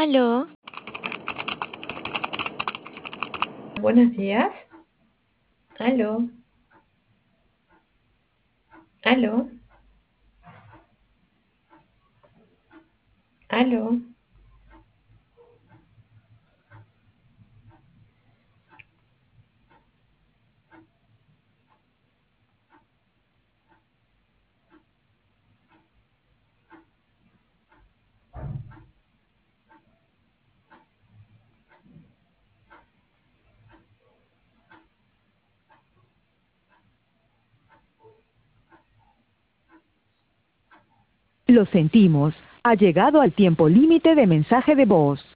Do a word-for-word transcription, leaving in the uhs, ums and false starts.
Aló, Buenos días. Aló, aló, aló. Lo sentimos. Ha llegado al tiempo límite de mensaje de voz.